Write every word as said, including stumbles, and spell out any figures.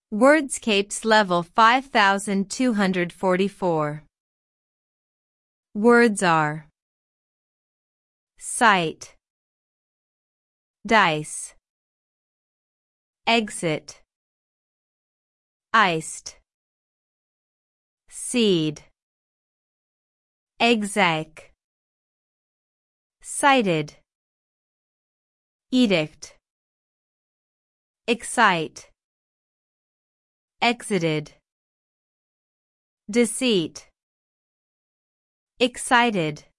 Wordscapes level five thousand two hundred forty-four. Words are sight, dice, exit, iced, seed, exec, cited, edict, excite, exited, deceit, excited.